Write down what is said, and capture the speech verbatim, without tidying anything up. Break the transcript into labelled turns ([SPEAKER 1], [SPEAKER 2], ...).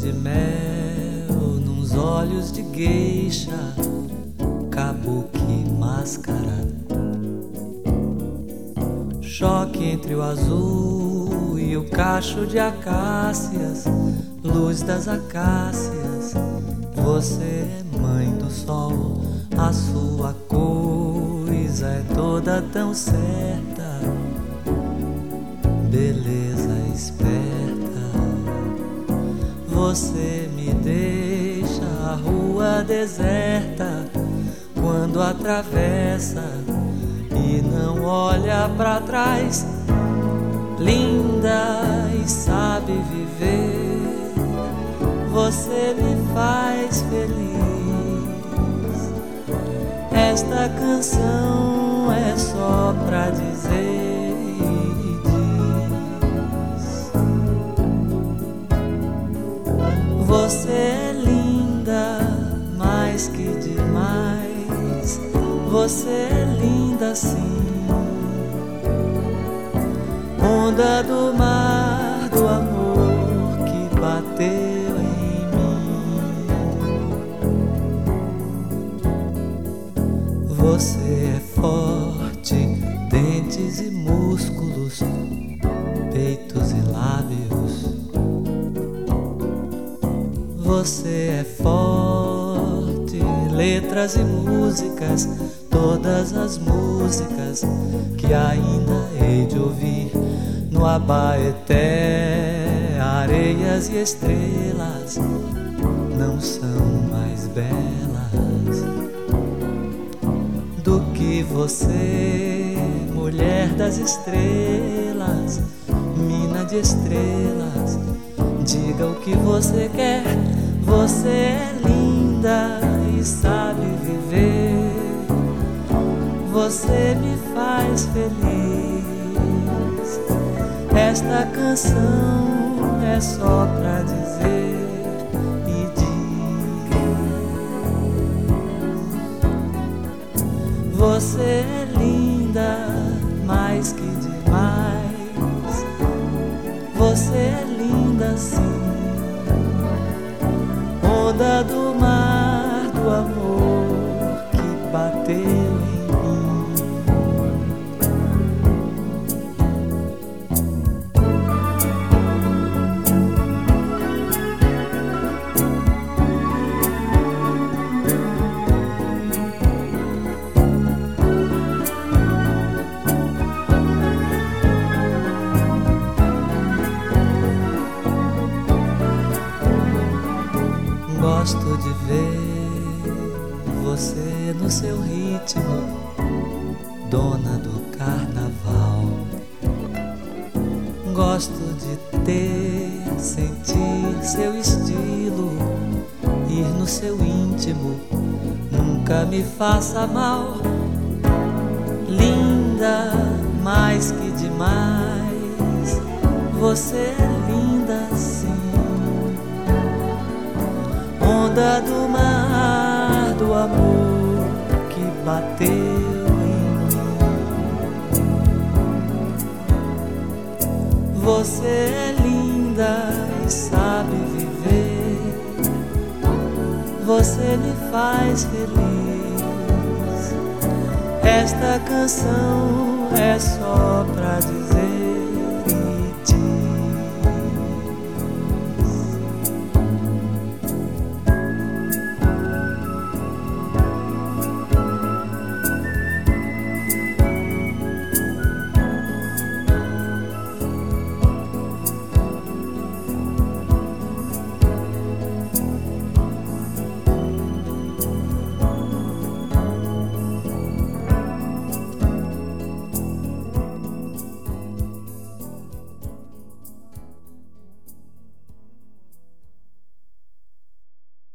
[SPEAKER 1] de mel nos olhos de geisha, kabuki máscara. Choque entre o azul e o cacho de acácias, luz das acácias. Você é mãe do sol, a sua coisa é toda tão certa, beleza esperta. Você me deixa a rua deserta quando atravessa e não olha pra trás. Linda e sabe viver, você me faz feliz. Esta canção é só pra dizer e diz: você é linda, mais que demais. Você é linda sim, onda do mar do amor que bateu em mim. Você é forte, dentes e músculos, peitos e lábios. Você é forte, letras e músicas, todas as músicas que ainda hei de ouvir no Abaeté. Areias e estrelas não são mais belas do que você, mulher das estrelas, mina de estrelas. Diga o que você quer, você é linda e sabe viver. Você me faz feliz. Esta canção é só pra dizer e diz: você é linda, mais que demais. Você é linda sim, onda do mar do amor que bateu em Gosto de ver você no seu ritmo, dona do carnaval. Gosto de ter, sentir seu estilo, ir no seu íntimo, nunca me faça mal. Linda, mais que demais, você é linda sim, onda do mar do amor que bateu em mim. Você é linda e sabe viver, você me faz feliz. Esta canção é só pra dizer